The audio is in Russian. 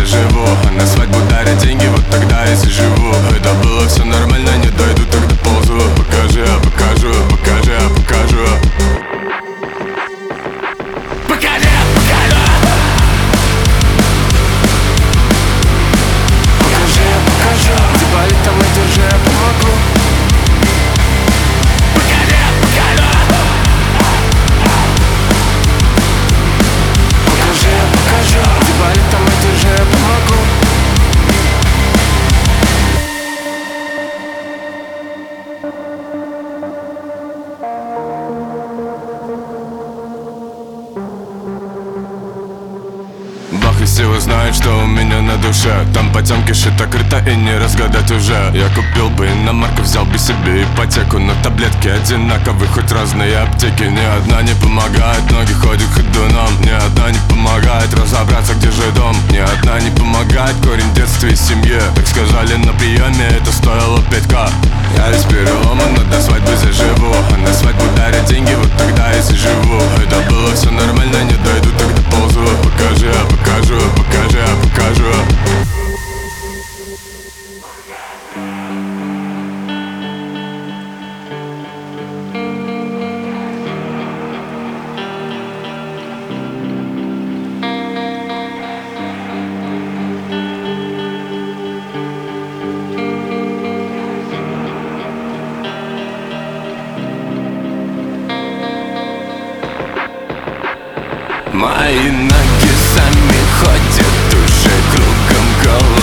заживу. А на свадьбу дарят деньги, вот тогда и заживу. Это было все нормально, не дойду, тогда ползу. Покажи, я покажу, покажи, я покажу. Покажи, я покажу. Покажи, я покажу. Где болит, там и держи, я помогу. Покажи, я покажу. Покажи, я покажу. Где болит, там и держи, я помогу. Бах, и все узнают, что у меня на душе. Там потемки шито крыто и не разгадать уже. Я купил бы иномарку, взял бы себе ипотеку. Но таблетки одинаковые, хоть разные аптеки. Ни одна не помогает, ноги ходят ходуном. Ни одна не помогает разобраться, где же дом. Ни одна не помогает корень детства и семье. Так сказали на приеме, это стоило 5К. Я весь переломан, но до свадьбы заживу. А на свадьбу дарят деньги, вот тогда и заживу. Это было все нормально, не дойду, тогда ползу. Покажи, я покажу, покажи, я покажу. Мои ноги сами ходят уже кругом голова.